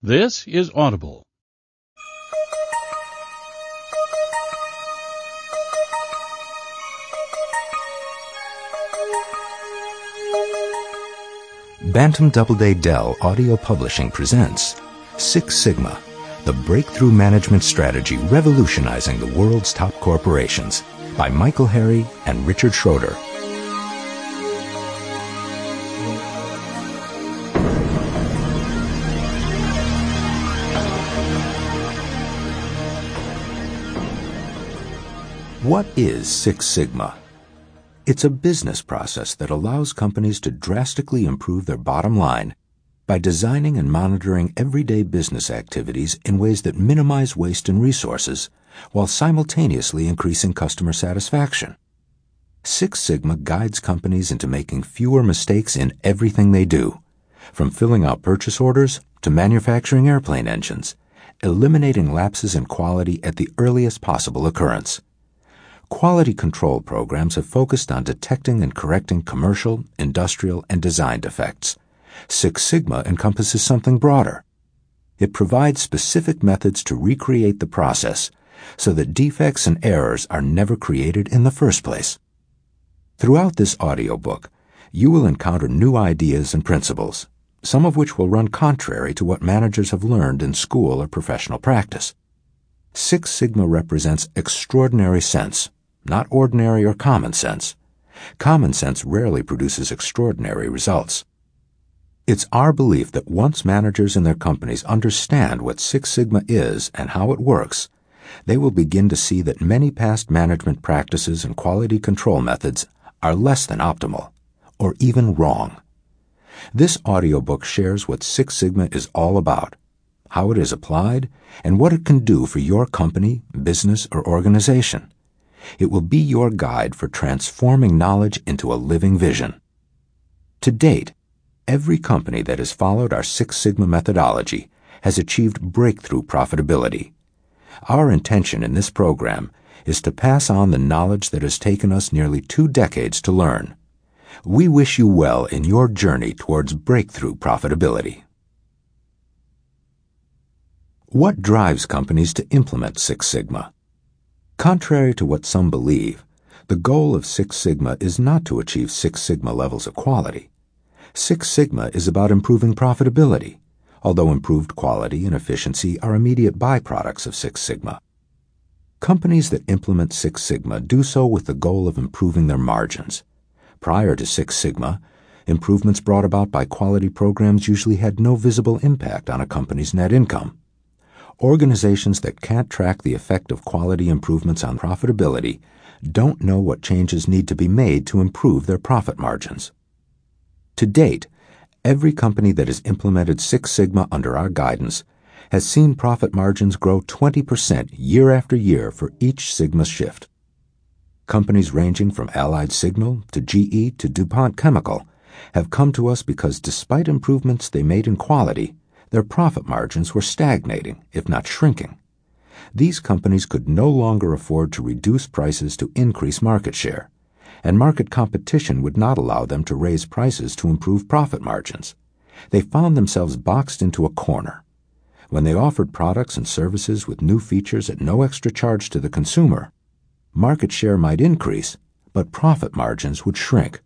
This is Audible. Bantam Doubleday Dell Audio Publishing presents Six Sigma, the breakthrough management strategy revolutionizing the world's top corporations, by Michael Harry and Richard Schroeder. What is Six Sigma? It's a business process that allows companies to drastically improve their bottom line by designing and monitoring everyday business activities in ways that minimize waste and resources while simultaneously increasing customer satisfaction. Six Sigma guides companies into making fewer mistakes in everything they do, from filling out purchase orders to manufacturing airplane engines, eliminating lapses in quality at the earliest possible occurrence. Quality control programs have focused on detecting and correcting commercial, industrial, and design defects. Six Sigma encompasses something broader. It provides specific methods to recreate the process so that defects and errors are never created in the first place. Throughout this audiobook, you will encounter new ideas and principles, some of which will run contrary to what managers have learned in school or professional practice. Six Sigma represents extraordinary sense, not ordinary or common sense. Common sense rarely produces extraordinary results. It's our belief that once managers in their companies understand what Six Sigma is and how it works, they will begin to see that many past management practices and quality control methods are less than optimal, or even wrong. This audiobook shares what Six Sigma is all about, how it is applied, and what it can do for your company, business, or organization. It will be your guide for transforming knowledge into a living vision. To date, every company that has followed our Six Sigma methodology has achieved breakthrough profitability. Our intention in this program is to pass on the knowledge that has taken us nearly 2 decades to learn. We wish you well in your journey towards breakthrough profitability. What drives companies to implement Six Sigma? Contrary to what some believe, the goal of Six Sigma is not to achieve Six Sigma levels of quality. Six Sigma is about improving profitability, although improved quality and efficiency are immediate byproducts of Six Sigma. Companies that implement Six Sigma do so with the goal of improving their margins. Prior to Six Sigma, improvements brought about by quality programs usually had no visible impact on a company's net income. Organizations that can't track the effect of quality improvements on profitability don't know what changes need to be made to improve their profit margins. To date, every company that has implemented Six Sigma under our guidance has seen profit margins grow 20% year after year for each Sigma shift. Companies ranging from Allied Signal to GE to DuPont Chemical have come to us because despite improvements they made in quality, their profit margins were stagnating, if not shrinking. These companies could no longer afford to reduce prices to increase market share, and market competition would not allow them to raise prices to improve profit margins. They found themselves boxed into a corner. When they offered products and services with new features at no extra charge to the consumer, market share might increase, but profit margins would shrink.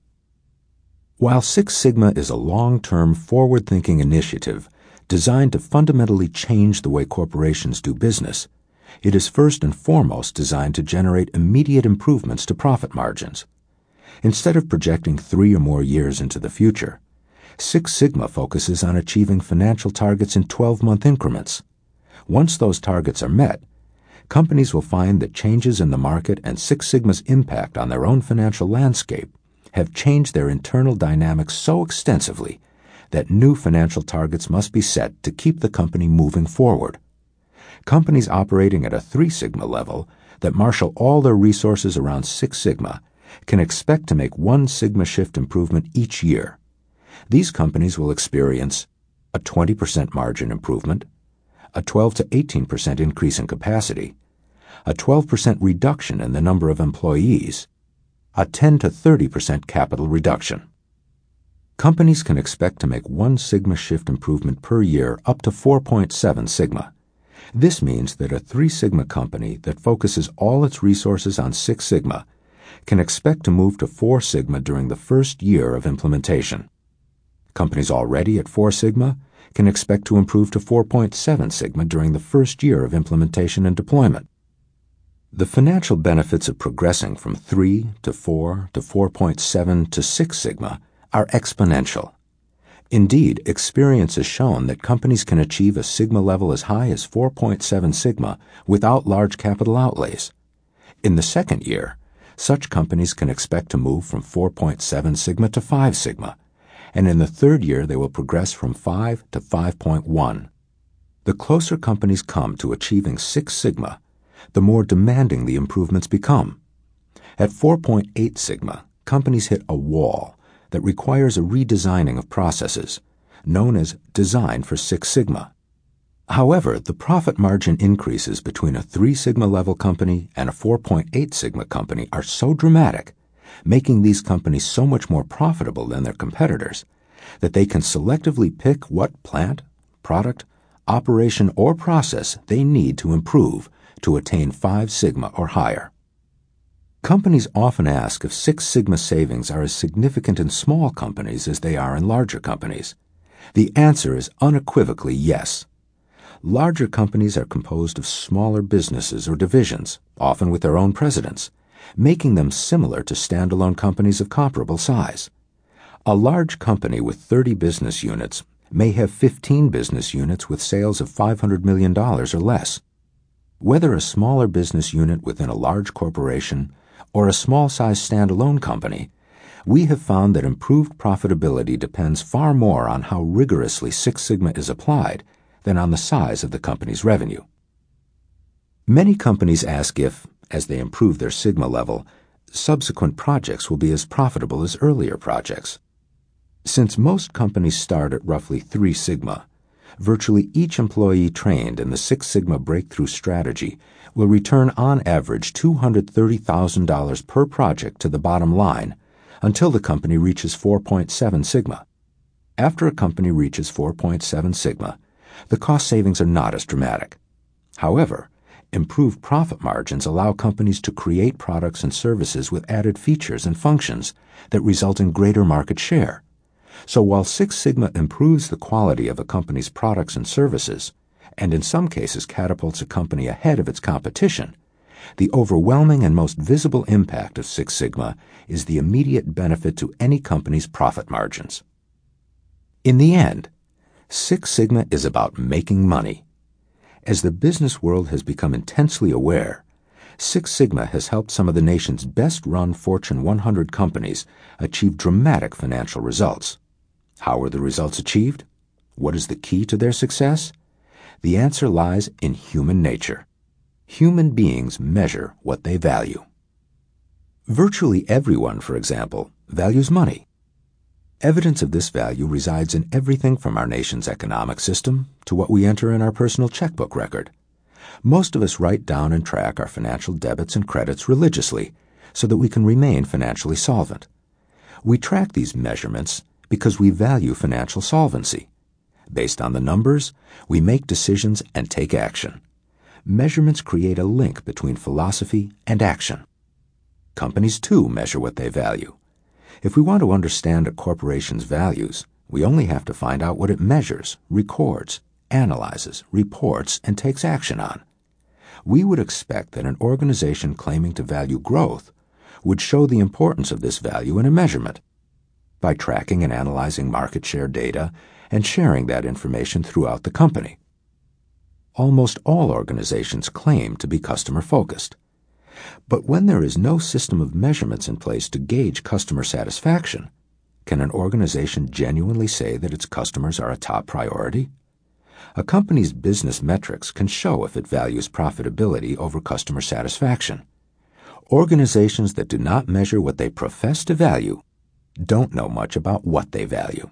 While Six Sigma is a long-term, forward-thinking initiative designed to fundamentally change the way corporations do business, it is first and foremost designed to generate immediate improvements to profit margins. Instead of projecting 3 or more years into the future, Six Sigma focuses on achieving financial targets in 12-month increments. Once those targets are met, companies will find that changes in the market and Six Sigma's impact on their own financial landscape have changed their internal dynamics so extensively that new financial targets must be set to keep the company moving forward. Companies operating at a 3 Sigma level that marshal all their resources around Six Sigma can expect to make 1 Sigma shift improvement each year. These companies will experience a 20% margin improvement, a 12 to 18% increase in capacity, a 12% reduction in the number of employees, a 10 to 30% capital reduction. Companies can expect to make 1 sigma shift improvement per year up to 4.7 sigma. This means that a 3 sigma company that focuses all its resources on 6 sigma can expect to move to 4 sigma during the first year of implementation. Companies already at 4 sigma can expect to improve to 4.7 sigma during the first year of implementation and deployment. The financial benefits of progressing from 3 to 4 to 4.7 to 6 sigma are exponential. Indeed, experience has shown that companies can achieve a sigma level as high as 4.7 sigma without large capital outlays. In the second year, such companies can expect to move from 4.7 sigma to 5 sigma, and in the third year they will progress from 5 to 5.1. The closer companies come to achieving 6 sigma, the more demanding the improvements become. At 4.8 sigma, companies hit a wall that requires a redesigning of processes, known as Design for 6 sigma. However, the profit margin increases between a 3 sigma level company and a 4.8 sigma company are so dramatic, making these companies so much more profitable than their competitors, that they can selectively pick what plant, product, operation, or process they need to improve to attain 5 sigma or higher. Companies often ask if 6 sigma savings are as significant in small companies as they are in larger companies. The answer is unequivocally yes. Larger companies are composed of smaller businesses or divisions, often with their own presidents, making them similar to standalone companies of comparable size. A large company with 30 business units may have 15 business units with sales of $500 million or less. Whether a smaller business unit within a large corporation or a small-sized standalone company, we have found that improved profitability depends far more on how rigorously 6 sigma is applied than on the size of the company's revenue. Many companies ask if, as they improve their sigma level, subsequent projects will be as profitable as earlier projects. Since most companies start at roughly 3 sigma, virtually each employee trained in the 6 sigma breakthrough strategy will return on average $230,000 per project to the bottom line until the company reaches 4.7 sigma. After a company reaches 4.7 sigma, the cost savings are not as dramatic. However, improved profit margins allow companies to create products and services with added features and functions that result in greater market share. So while 6 sigma improves the quality of a company's products and services, and in some cases catapults a company ahead of its competition, the overwhelming and most visible impact of 6 sigma is the immediate benefit to any company's profit margins. In the end, 6 sigma is about making money. As the business world has become intensely aware, 6 sigma has helped some of the nation's best-run Fortune 100 companies achieve dramatic financial results. How were the results achieved? What is the key to their success? The answer lies in human nature. Human beings measure what they value. Virtually everyone, for example, values money. Evidence of this value resides in everything from our nation's economic system to what we enter in our personal checkbook record. Most of us write down and track our financial debits and credits religiously so that we can remain financially solvent. We track these measurements because we value financial solvency. Based on the numbers, we make decisions and take action. Measurements create a link between philosophy and action. Companies, too, measure what they value. If we want to understand a corporation's values, we only have to find out what it measures, records, analyzes, reports, and takes action on. We would expect that an organization claiming to value growth would show the importance of this value in a measurement by tracking and analyzing market share data and sharing that information throughout the company. Almost all organizations claim to be customer-focused. But when there is no system of measurements in place to gauge customer satisfaction, can an organization genuinely say that its customers are a top priority? A company's business metrics can show if it values profitability over customer satisfaction. Organizations that do not measure what they profess to value don't know much about what they value.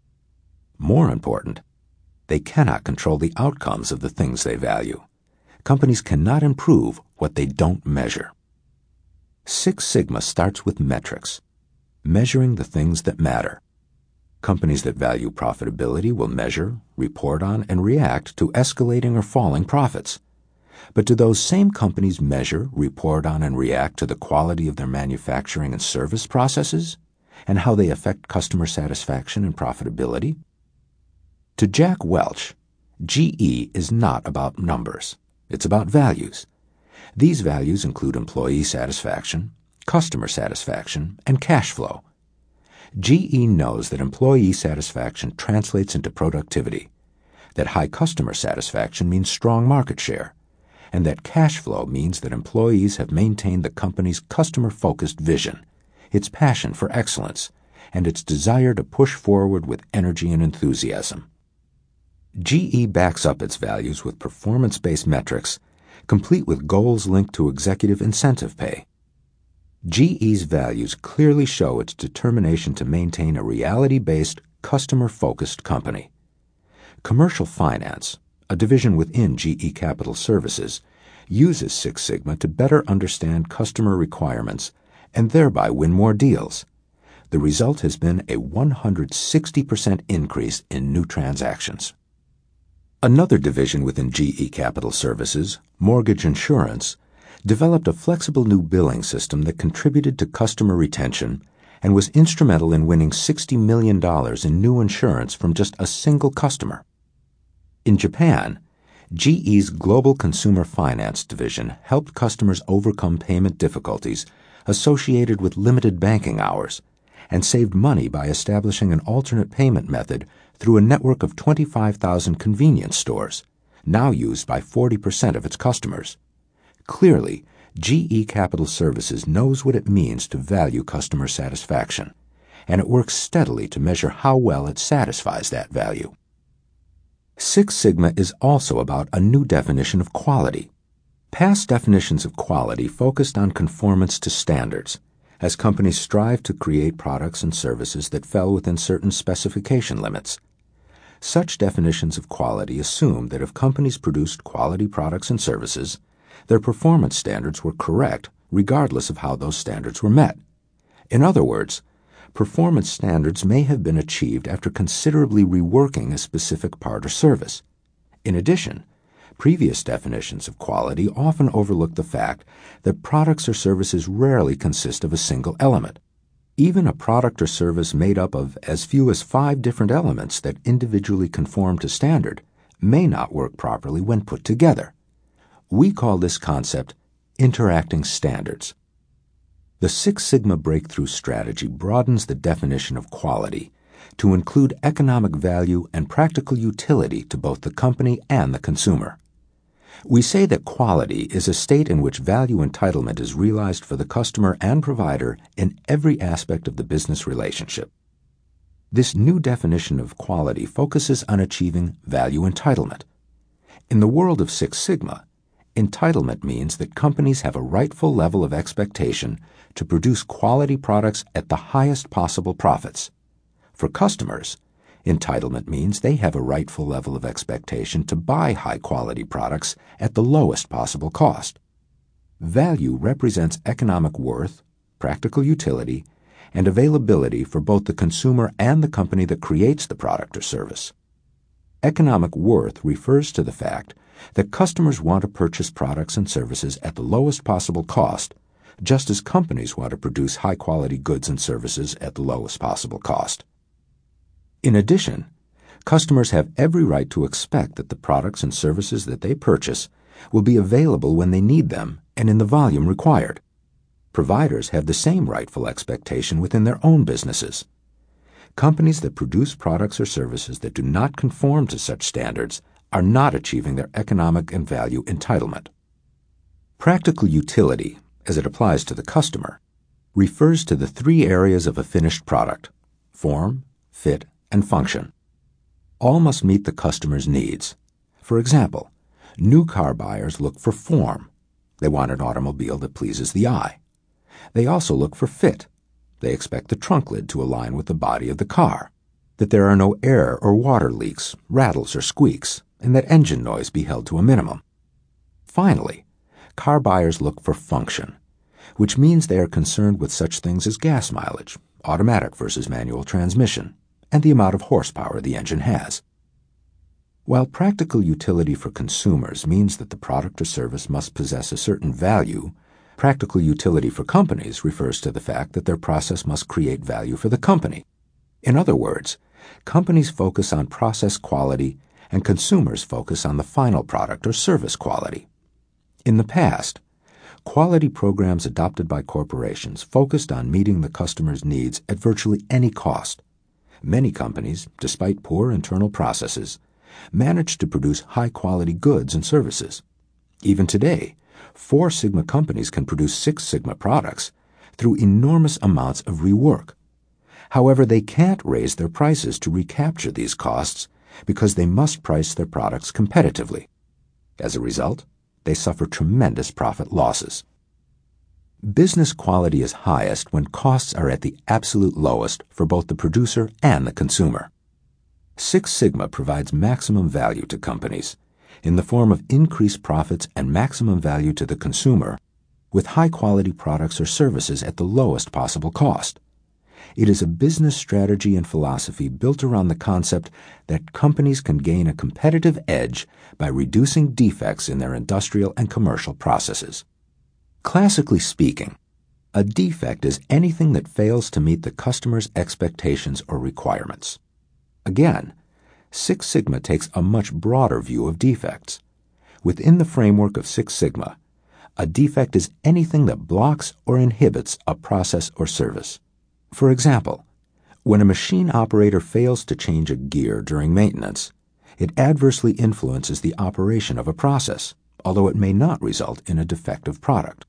More important, they cannot control the outcomes of the things they value. Companies cannot improve what they don't measure. 6 Sigma starts with metrics, measuring the things that matter. Companies that value profitability will measure, report on, and react to escalating or falling profits. But do those same companies measure, report on, and react to the quality of their manufacturing and service processes, and how they affect customer satisfaction and profitability? To Jack Welch, GE is not about numbers. It's about values. These values include employee satisfaction, customer satisfaction, and cash flow. GE knows that employee satisfaction translates into productivity, that high customer satisfaction means strong market share, and that cash flow means that employees have maintained the company's customer-focused vision, its passion for excellence, and its desire to push forward with energy and enthusiasm. GE backs up its values with performance-based metrics, complete with goals linked to executive incentive pay. GE's values clearly show its determination to maintain a reality-based, customer-focused company. Commercial Finance, a division within GE Capital Services, uses Six Sigma to better understand customer requirements and thereby win more deals. The result has been a 160% increase in new transactions. Another division within GE Capital Services, Mortgage Insurance, developed a flexible new billing system that contributed to customer retention and was instrumental in winning $60 million in new insurance from just a single customer. In Japan, GE's Global Consumer Finance division helped customers overcome payment difficulties associated with limited banking hours and saved money by establishing an alternate payment method through a network of 25,000 convenience stores, now used by 40% of its customers. Clearly, GE Capital Services knows what it means to value customer satisfaction, and it works steadily to measure how well it satisfies that value. Six Sigma is also about a new definition of quality. Past definitions of quality focused on conformance to standards, as companies strive to create products and services that fell within certain specification limits. Such definitions of quality assumed that if companies produced quality products and services, their performance standards were correct regardless of how those standards were met. In other words, performance standards may have been achieved after considerably reworking a specific part or service. In addition, previous definitions of quality often overlooked the fact that products or services rarely consist of a single element. Even a product or service made up of as few as 5 different elements that individually conform to standard may not work properly when put together. We call this concept interacting standards. The Six Sigma breakthrough strategy broadens the definition of quality to include economic value and practical utility to both the company and the consumer. We say that quality is a state in which value entitlement is realized for the customer and provider in every aspect of the business relationship. This new definition of quality focuses on achieving value entitlement. In the world of Six Sigma, entitlement means that companies have a rightful level of expectation to produce quality products at the highest possible profits. For customers, entitlement means they have a rightful level of expectation to buy high-quality products at the lowest possible cost. Value represents economic worth, practical utility, and availability for both the consumer and the company that creates the product or service. Economic worth refers to the fact that customers want to purchase products and services at the lowest possible cost, just as companies want to produce high-quality goods and services at the lowest possible cost. In addition, customers have every right to expect that the products and services that they purchase will be available when they need them and in the volume required. Providers have the same rightful expectation within their own businesses. Companies that produce products or services that do not conform to such standards are not achieving their economic and value entitlement. Practical utility, as it applies to the customer, refers to the 3 areas of a finished product: form, fit, and function. All must meet the customer's needs. For example, new car buyers look for form. They want an automobile that pleases the eye. They also look for fit. They expect the trunk lid to align with the body of the car, that there are no air or water leaks, rattles or squeaks, and that engine noise be held to a minimum. Finally, car buyers look for function, which means they are concerned with such things as gas mileage, automatic versus manual transmission, and the amount of horsepower the engine has. While practical utility for consumers means that the product or service must possess a certain value, practical utility for companies refers to the fact that their process must create value for the company. In other words, companies focus on process quality and consumers focus on the final product or service quality. In the past, quality programs adopted by corporations focused on meeting the customer's needs at virtually any cost. Many companies, despite poor internal processes, managed to produce high-quality goods and services. Even today, Four Sigma companies can produce Six Sigma products through enormous amounts of rework. However, they can't raise their prices to recapture these costs because they must price their products competitively. As a result, they suffer tremendous profit losses. Business quality is highest when costs are at the absolute lowest for both the producer and the consumer. Six Sigma provides maximum value to companies in the form of increased profits and maximum value to the consumer with high-quality products or services at the lowest possible cost. It is a business strategy and philosophy built around the concept that companies can gain a competitive edge by reducing defects in their industrial and commercial processes. Classically speaking, a defect is anything that fails to meet the customer's expectations or requirements. Again, Six Sigma takes a much broader view of defects. Within the framework of Six Sigma, a defect is anything that blocks or inhibits a process or service. For example, when a machine operator fails to change a gear during maintenance, it adversely influences the operation of a process, although it may not result in a defective product.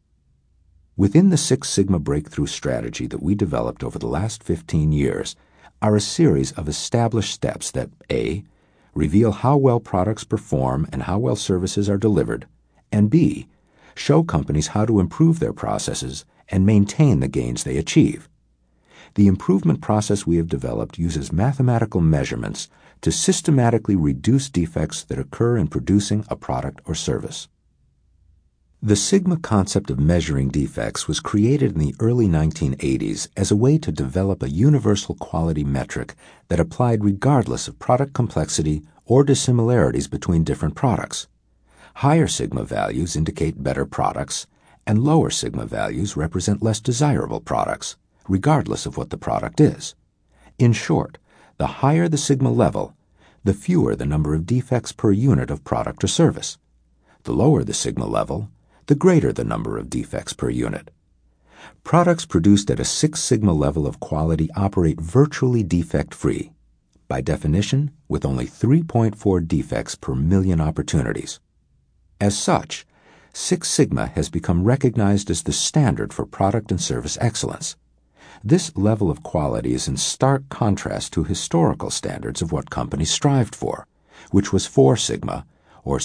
Within the Six Sigma breakthrough strategy that we developed over the last 15 years are a series of established steps that A. reveal how well products perform and how well services are delivered, and B. show companies how to improve their processes and maintain the gains they achieve. The improvement process we have developed uses mathematical measurements to systematically reduce defects that occur in producing a product or service. The Sigma concept of measuring defects was created in the early 1980s as a way to develop a universal quality metric that applied regardless of product complexity or dissimilarities between different products. Higher Sigma values indicate better products, and lower Sigma values represent less desirable products, regardless of what the product is. In short, the higher the Sigma level, the fewer the number of defects per unit of product or service. The lower the Sigma level, the greater the number of defects per unit. Products produced at a Six Sigma level of quality operate virtually defect-free, by definition with only 3.4 defects per million opportunities. As such, Six Sigma has become recognized as the standard for product and service excellence. This level of quality is in stark contrast to historical standards of what companies strived for, which was 4 Sigma, or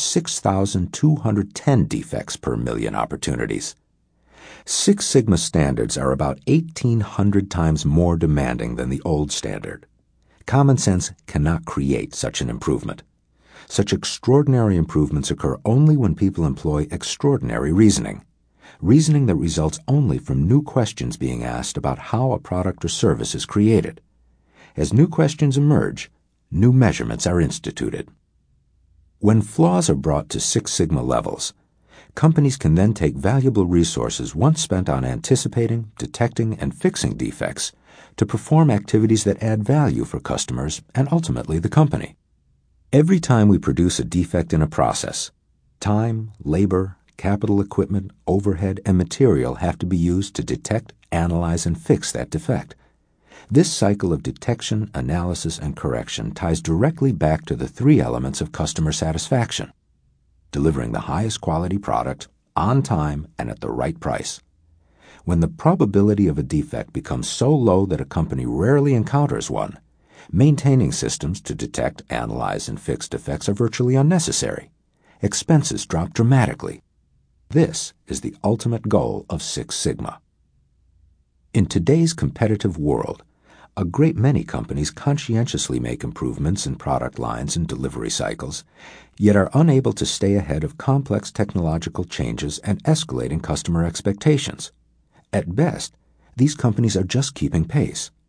6,210 defects per million opportunities. Six Sigma standards are about 1,800 times more demanding than the old standard. Common sense cannot create such an improvement. Such extraordinary improvements occur only when people employ extraordinary reasoning that results only from new questions being asked about how a product or service is created. As new questions emerge, new measurements are instituted. When flaws are brought to Six Sigma levels, companies can then take valuable resources once spent on anticipating, detecting, and fixing defects to perform activities that add value for customers and ultimately the company. Every time we produce a defect in a process, time, labor, capital equipment, overhead, and material have to be used to detect, analyze, and fix that defect. This cycle of detection, analysis, and correction ties directly back to the three elements of customer satisfaction: delivering the highest quality product, on time, and at the right price. When the probability of a defect becomes so low that a company rarely encounters one, maintaining systems to detect, analyze, and fix defects are virtually unnecessary. Expenses drop dramatically. This is the ultimate goal of Six Sigma. In today's competitive world, a great many companies conscientiously make improvements in product lines and delivery cycles, yet are unable to stay ahead of complex technological changes and escalating customer expectations. At best, these companies are just keeping pace.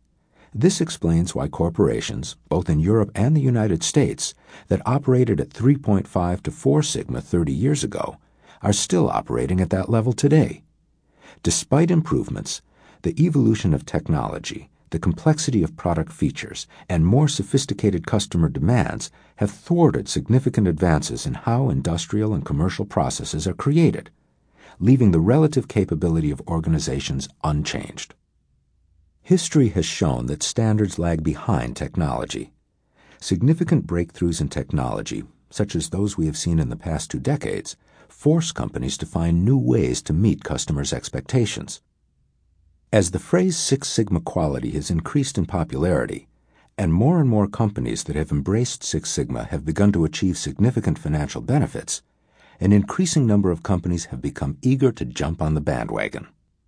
This explains why corporations, both in Europe and the United States, that operated at 3.5 to 4 sigma 30 years ago are still operating at that level today. Despite improvements, the evolution of technology, the complexity of product features, and more sophisticated customer demands have thwarted significant advances in how industrial and commercial processes are created, leaving the relative capability of organizations unchanged. History has shown that standards lag behind technology. Significant breakthroughs in technology, such as those we have seen in the past 2 decades, force companies to find new ways to meet customers' expectations. As the phrase Six Sigma quality has increased in popularity, and more companies that have embraced Six Sigma have begun to achieve significant financial benefits, an increasing number of companies have become eager to jump on the bandwagon.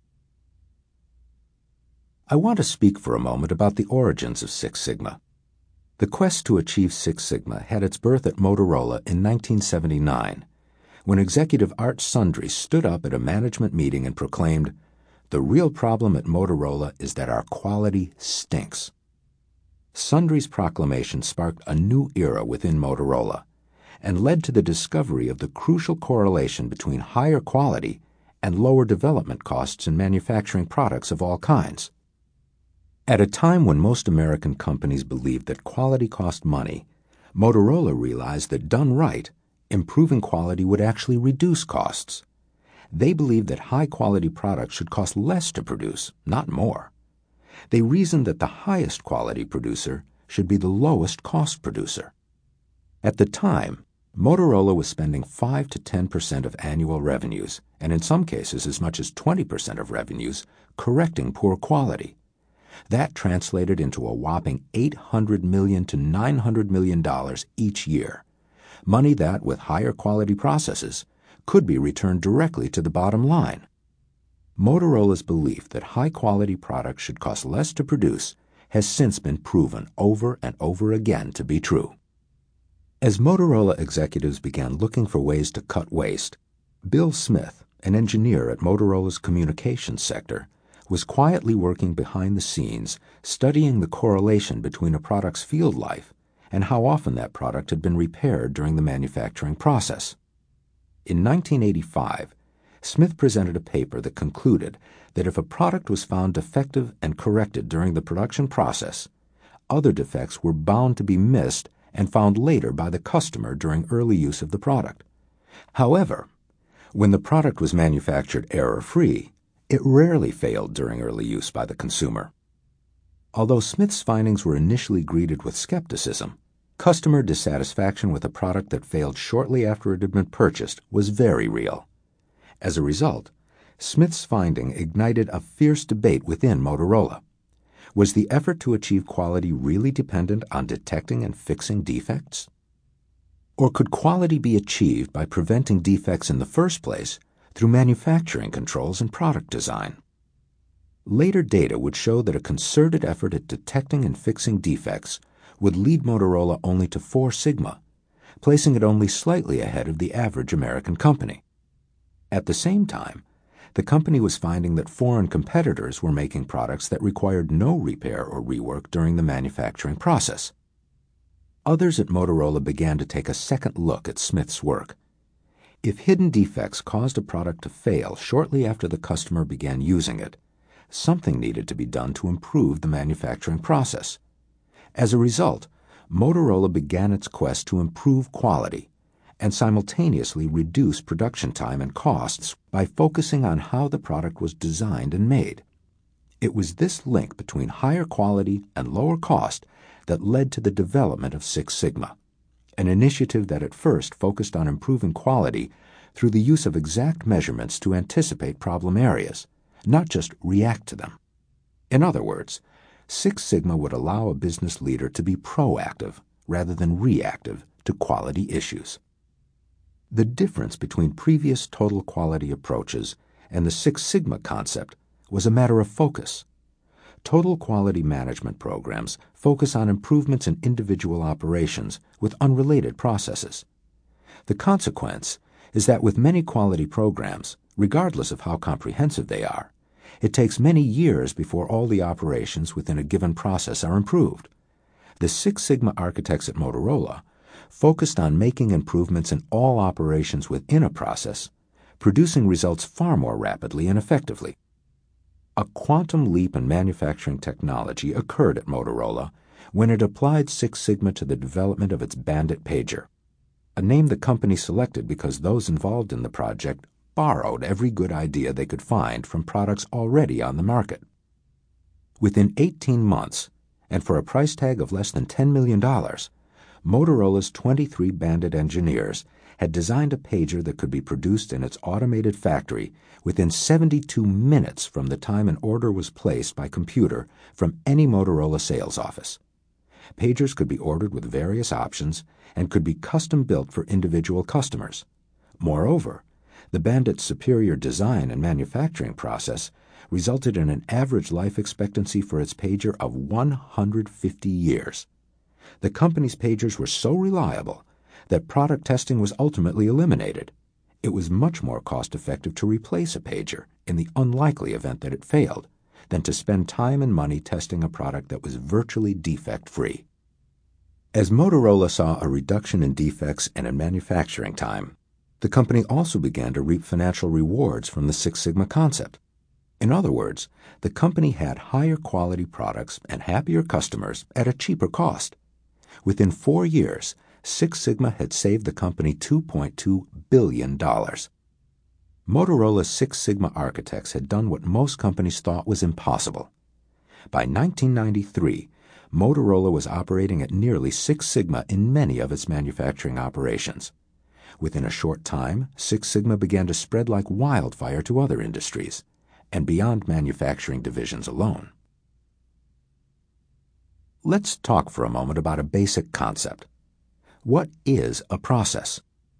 I want to speak for a moment about the origins of Six Sigma. The quest to achieve Six Sigma had its birth at Motorola in 1979, when executive Art Sundry stood up at a management meeting and proclaimed, "The real problem at Motorola is that our quality stinks." Sundry's proclamation sparked a new era within Motorola and led to the discovery of the crucial correlation between higher quality and lower development costs in manufacturing products of all kinds. At a time when most American companies believed that quality cost money, Motorola realized that done right, improving quality would actually reduce costs. They believed that high-quality products should cost less to produce, not more. They reasoned that the highest quality producer should be the lowest cost producer. At the time, Motorola was spending 5 to 10% of annual revenues, and in some cases as much as 20% of revenues, correcting poor quality. That translated into a whopping $800 million to $900 million each year, money that, with higher quality processes, could be returned directly to the bottom line. Motorola's belief that high-quality products should cost less to produce has since been proven over and over again to be true. As Motorola executives began looking for ways to cut waste, Bill Smith, an engineer at Motorola's communications sector, was quietly working behind the scenes, studying the correlation between a product's field life and how often that product had been repaired during the manufacturing process. In 1985, Smith presented a paper that concluded that if a product was found defective and corrected during the production process, other defects were bound to be missed and found later by the customer during early use of the product. However, when the product was manufactured error-free, it rarely failed during early use by the consumer. Although Smith's findings were initially greeted with skepticism, customer dissatisfaction with a product that failed shortly after it had been purchased was very real. As a result, Smith's finding ignited a fierce debate within Motorola. Was the effort to achieve quality really dependent on detecting and fixing defects? Or could quality be achieved by preventing defects in the first place through manufacturing controls and product design? Later data would show that a concerted effort at detecting and fixing defects would lead Motorola only to 4 sigma, placing it only slightly ahead of the average American company. At the same time, the company was finding that foreign competitors were making products that required no repair or rework during the manufacturing process. Others at Motorola began to take a second look at Smith's work. If hidden defects caused a product to fail shortly after the customer began using it, something needed to be done to improve the manufacturing process. As a result, Motorola began its quest to improve quality and simultaneously reduce production time and costs by focusing on how the product was designed and made. It was this link between higher quality and lower cost that led to the development of Six Sigma, an initiative that at first focused on improving quality through the use of exact measurements to anticipate problem areas, not just react to them. In other words, Six Sigma would allow a business leader to be proactive rather than reactive to quality issues. The difference between previous total quality approaches and the Six Sigma concept was a matter of focus. Total quality management programs focus on improvements in individual operations with unrelated processes. The consequence is that with many quality programs, regardless of how comprehensive they are, It takes many years before all the operations within a given process are improved. The Six Sigma architects at Motorola focused on making improvements in all operations within a process, producing results far more rapidly and effectively. A quantum leap in manufacturing technology occurred at Motorola when it applied Six Sigma to the development of its Bandit pager, a name the company selected because those involved in the project borrowed every good idea they could find from products already on the market. Within 18 months, and for a price tag of less than $10 million, Motorola's 23 Bandit engineers had designed a pager that could be produced in its automated factory within 72 minutes from the time an order was placed by computer from any Motorola sales office. Pagers could be ordered with various options and could be custom-built for individual customers. Moreover, the Bandit's superior design and manufacturing process resulted in an average life expectancy for its pager of 150 years. The company's pagers were so reliable that product testing was ultimately eliminated. It was much more cost-effective to replace a pager in the unlikely event that it failed than to spend time and money testing a product that was virtually defect-free. As Motorola saw a reduction in defects and in manufacturing time, the company also began to reap financial rewards from the Six Sigma concept. In other words, the company had higher quality products and happier customers at a cheaper cost. Within 4 years, Six Sigma had saved the company $2.2 billion. Motorola's Six Sigma architects had done what most companies thought was impossible. By 1993, Motorola was operating at nearly Six Sigma in many of its manufacturing operations. Within a short time, Six Sigma began to spread like wildfire to other industries, and beyond manufacturing divisions alone. Let's talk for a moment about a basic concept. What is a process?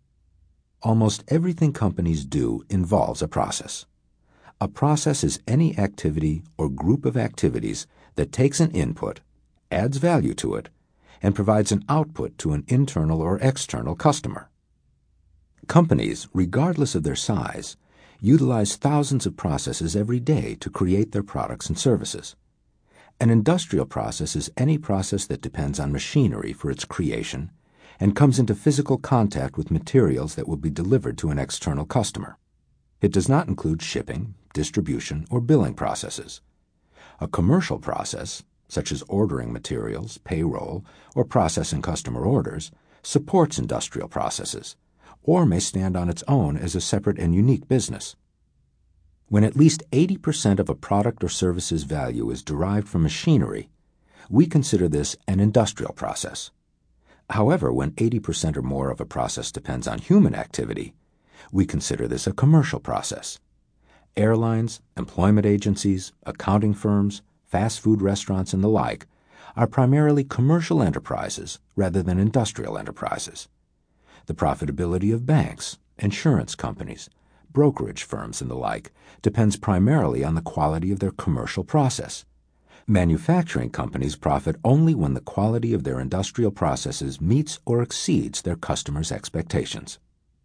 Almost everything companies do involves a process. A process is any activity or group of activities that takes an input, adds value to it, and provides an output to an internal or external customer. Companies, regardless of their size, utilize thousands of processes every day to create their products and services. An industrial process is any process that depends on machinery for its creation and comes into physical contact with materials that will be delivered to an external customer. It does not include shipping, distribution, or billing processes. A commercial process, such as ordering materials, payroll, or processing customer orders, supports industrial processes, or may stand on its own as a separate and unique business. When at least 80% of a product or service's value is derived from machinery, we consider this an industrial process. However, when 80% or more of a process depends on human activity, we consider this a commercial process. Airlines, employment agencies, accounting firms, fast food restaurants, and the like are primarily commercial enterprises rather than industrial enterprises. The profitability of banks, insurance companies, brokerage firms, and the like depends primarily on the quality of their commercial process. Manufacturing companies profit only when the quality of their industrial processes meets or exceeds their customers' expectations.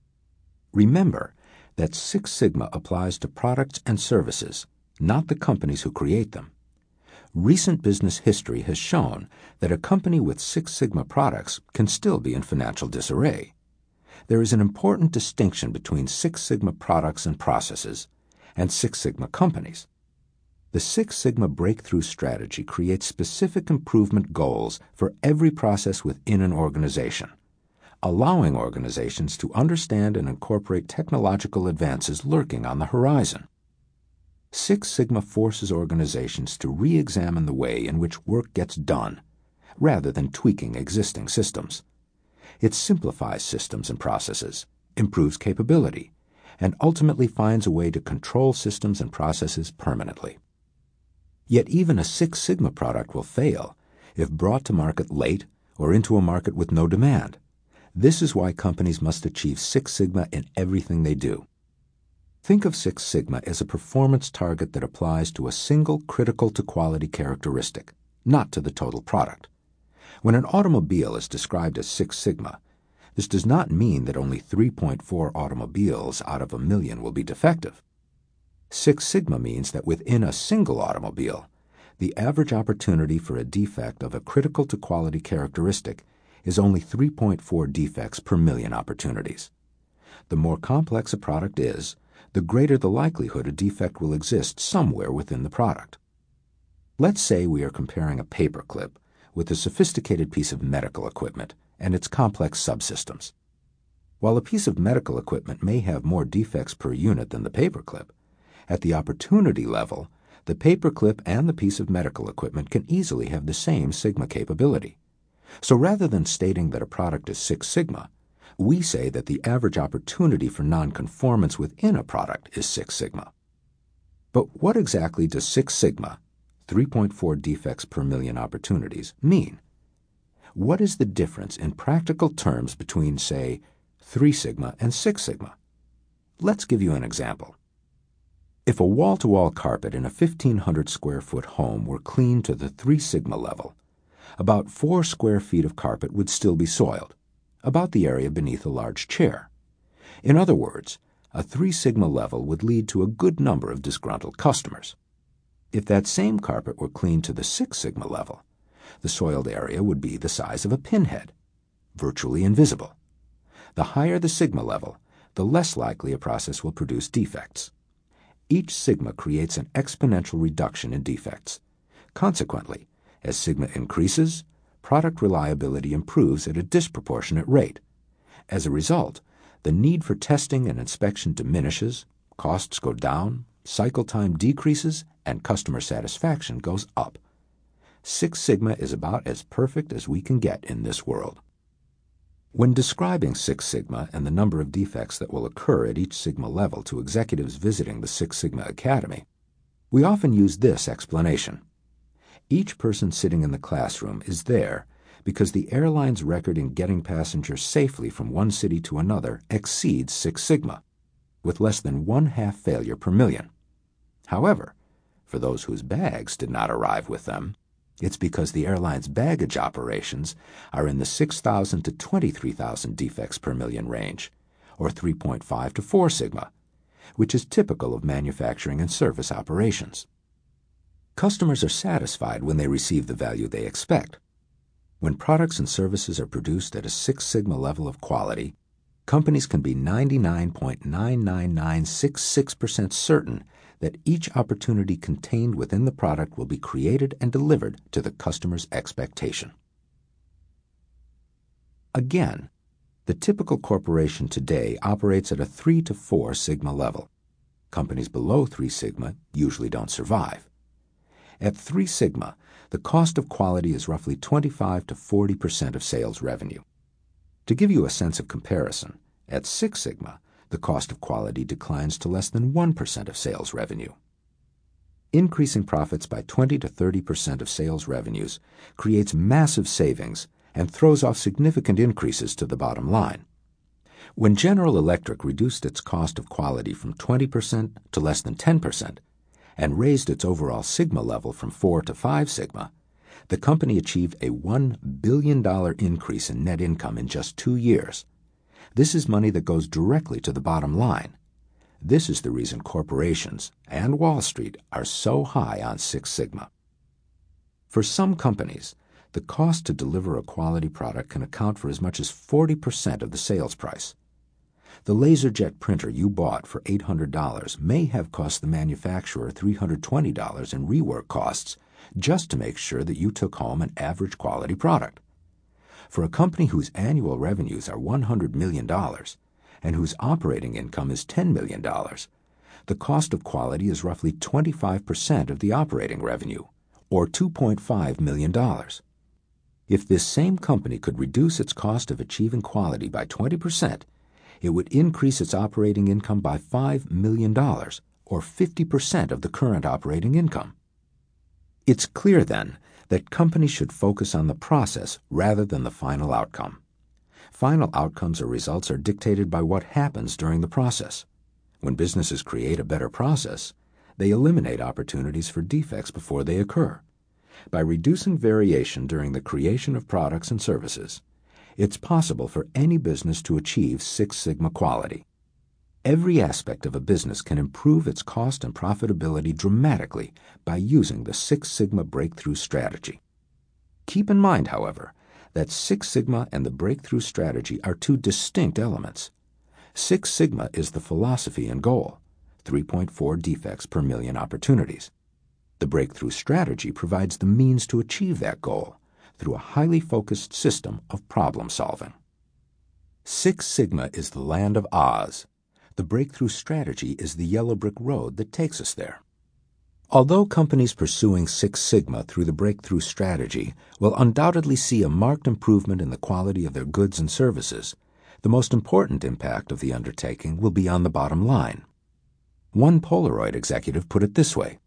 Remember that Six Sigma applies to products and services, not the companies who create them. Recent business history has shown that a company with Six Sigma products can still be in financial disarray. There is an important distinction between Six Sigma products and processes and Six Sigma companies. The Six Sigma breakthrough strategy creates specific improvement goals for every process within an organization, allowing organizations to understand and incorporate technological advances lurking on the horizon. Six Sigma forces organizations to re-examine the way in which work gets done, rather than tweaking existing systems. It simplifies systems and processes, improves capability, and ultimately finds a way to control systems and processes permanently. Yet even a Six Sigma product will fail if brought to market late or into a market with no demand. This is why companies must achieve Six Sigma in everything they do. Think of Six Sigma as a performance target that applies to a single critical to quality characteristic, not to the total product. When an automobile is described as Six Sigma, this does not mean that only 3.4 automobiles out of 1 million will be defective. Six Sigma means that within a single automobile, the average opportunity for a defect of a critical to quality characteristic is only 3.4 defects per million opportunities. The more complex a product is, the greater the likelihood a defect will exist somewhere within the product. Let's say we are comparing a paperclip with a sophisticated piece of medical equipment and its complex subsystems. While a piece of medical equipment may have more defects per unit than the paperclip, at the opportunity level, the paperclip and the piece of medical equipment can easily have the same Sigma capability. So rather than stating that a product is Six Sigma, we say that the average opportunity for nonconformance within a product is Six Sigma. But what exactly does Six Sigma, 3.4 defects per million opportunities, mean? What is the difference in practical terms between, say, 3 Sigma and 6 Sigma? Let's give you an example. If a wall-to-wall carpet in a 1,500 square foot home were cleaned to the 3 Sigma level, about 4 square feet of carpet would still be soiled, about the area beneath a large chair. In other words, a 3 Sigma level would lead to a good number of disgruntled customers. If that same carpet were cleaned to the 6 Sigma level, the soiled area would be the size of a pinhead, virtually invisible. The higher the Sigma level, the less likely a process will produce defects. Each Sigma creates an exponential reduction in defects. Consequently, as Sigma increases, product reliability improves at a disproportionate rate. As a result, the need for testing and inspection diminishes, costs go down, cycle time decreases, and customer satisfaction goes up. Six Sigma is about as perfect as we can get in this world. When describing Six Sigma and the number of defects that will occur at each Sigma level to executives visiting the Six Sigma Academy, we often use this explanation. Each person sitting in the classroom is there because the airline's record in getting passengers safely from one city to another exceeds Six Sigma, with less than 1/2 failure per million. However, for those whose bags did not arrive with them, it's because the airline's baggage operations are in the 6,000 to 23,000 defects per million range, or 3.5 to 4 Sigma, which is typical of manufacturing and service operations. Customers are satisfied when they receive the value they expect. When products and services are produced at a Six Sigma level of quality, companies can be 99.99966% certain that each opportunity contained within the product will be created and delivered to the customer's expectation. Again, the typical corporation today operates at a 3 to 4 Sigma level. Companies below 3 Sigma usually don't survive. At 3 Sigma, the cost of quality is roughly 25 to 40% of sales revenue. To give you a sense of comparison, at 6 Sigma, the cost of quality declines to less than 1% of sales revenue. Increasing profits by 20 to 30% of sales revenues creates massive savings and throws off significant increases to the bottom line. When General Electric reduced its cost of quality from 20% to less than 10% and raised its overall Sigma level from 4 to 5 Sigma, the company achieved a $1 billion increase in net income in just 2 years. This is money that goes directly to the bottom line. This is the reason corporations and Wall Street are so high on Six Sigma. For some companies, the cost to deliver a quality product can account for as much as 40% of the sales price. The LaserJet printer you bought for $800 may have cost the manufacturer $320 in rework costs just to make sure that you took home an average quality product. For a company whose annual revenues are $100 million and whose operating income is $10 million, the cost of quality is roughly 25% of the operating revenue, or $2.5 million. If this same company could reduce its cost of achieving quality by 20%, it would increase its operating income by $5 million, or 50% of the current operating income. It's clear, then, that companies should focus on the process rather than the final outcome. Final outcomes or results are dictated by what happens during the process. When businesses create a better process, they eliminate opportunities for defects before they occur. By reducing variation during the creation of products and services, it's possible for any business to achieve Six Sigma quality. Every aspect of a business can improve its cost and profitability dramatically by using the Six Sigma Breakthrough Strategy. Keep in mind, however, that Six Sigma and the Breakthrough Strategy are two distinct elements. Six Sigma is the philosophy and goal, 3.4 defects per million opportunities. The Breakthrough Strategy provides the means to achieve that goal through a highly focused system of problem solving. Six Sigma is the land of Oz. The Breakthrough Strategy is the yellow brick road that takes us there. Although companies pursuing Six Sigma through the Breakthrough Strategy will undoubtedly see a marked improvement in the quality of their goods and services, the most important impact of the undertaking will be on the bottom line. One Polaroid executive put it this way: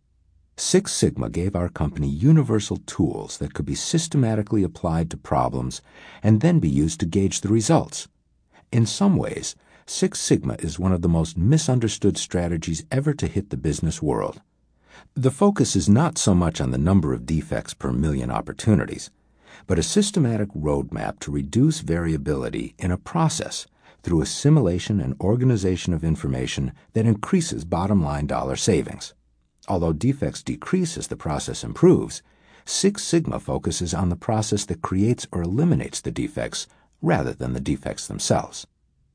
Six Sigma gave our company universal tools that could be systematically applied to problems and then be used to gauge the results. In some ways, Six Sigma is one of the most misunderstood strategies ever to hit the business world. The focus is not so much on the number of defects per million opportunities, but a systematic roadmap to reduce variability in a process through assimilation and organization of information that increases bottom-line dollar savings. Although defects decrease as the process improves, Six Sigma focuses on the process that creates or eliminates the defects rather than the defects themselves.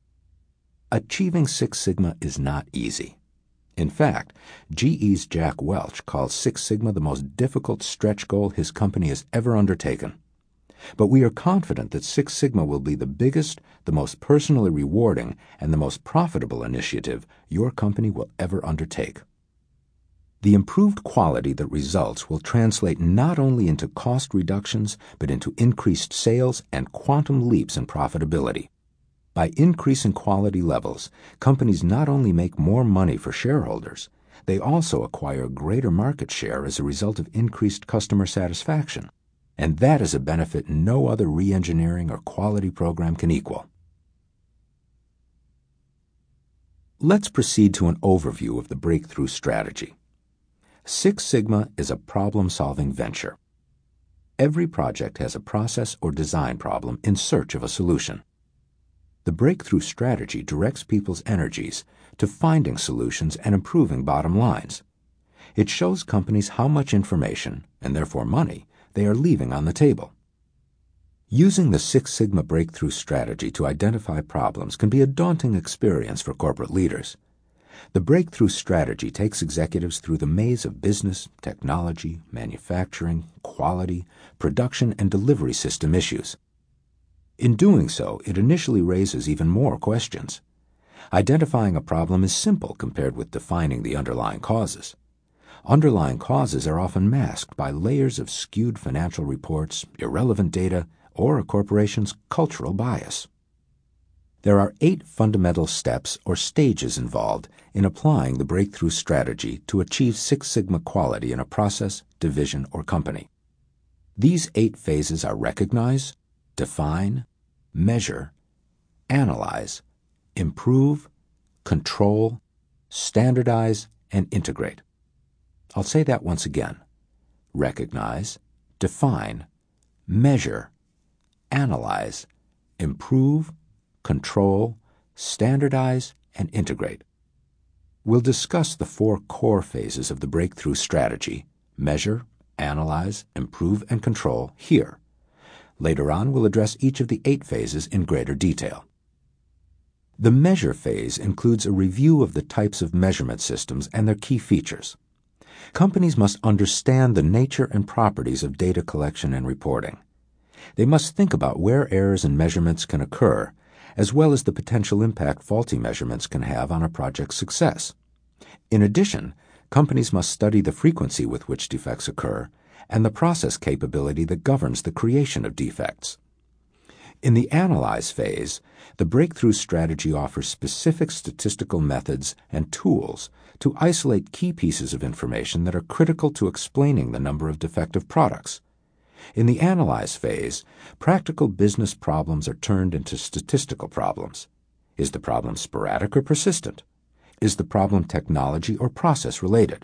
Achieving Six Sigma is not easy. In fact, GE's Jack Welch calls Six Sigma the most difficult stretch goal his company has ever undertaken. But we are confident that Six Sigma will be the biggest, the most personally rewarding, and the most profitable initiative your company will ever undertake. The improved quality that results will translate not only into cost reductions, but into increased sales and quantum leaps in profitability. By increasing quality levels, companies not only make more money for shareholders, they also acquire greater market share as a result of increased customer satisfaction. And that is a benefit no other re-engineering or quality program can equal. Let's proceed to an overview of the Breakthrough Strategy. Six Sigma is a problem-solving venture. Every project has a process or design problem in search of a solution. The Breakthrough Strategy directs people's energies to finding solutions and improving bottom lines. It shows companies how much information, and therefore money, they are leaving on the table. Using the Six Sigma Breakthrough Strategy to identify problems can be a daunting experience for corporate leaders. The Breakthrough Strategy takes executives through the maze of business, technology, manufacturing, quality, production, and delivery system issues. In doing so, it initially raises even more questions. Identifying a problem is simple compared with defining the underlying causes. Underlying causes are often masked by layers of skewed financial reports, irrelevant data, or a corporation's cultural bias. There are 8 fundamental steps or stages involved in applying the Breakthrough Strategy to achieve Six Sigma quality in a process, division, or company. These 8 phases are recognize, define, measure, analyze, improve, control, standardize, and integrate. I'll say that once again. Recognize, define, measure, analyze, improve, control, standardize, and integrate. We'll discuss the 4 core phases of the Breakthrough Strategy: measure, analyze, improve, and control here. Later on, we'll address each of the 8 phases in greater detail. The measure phase includes a review of the types of measurement systems and their key features. Companies must understand the nature and properties of data collection and reporting. They must think about where errors in measurements can occur, as well as the potential impact faulty measurements can have on a project's success. In addition, companies must study the frequency with which defects occur and the process capability that governs the creation of defects. In the analyze phase, the Breakthrough Strategy offers specific statistical methods and tools to isolate key pieces of information that are critical to explaining the number of defective products. In the analyze phase, practical business problems are turned into statistical problems. Is the problem sporadic or persistent? Is the problem technology or process related?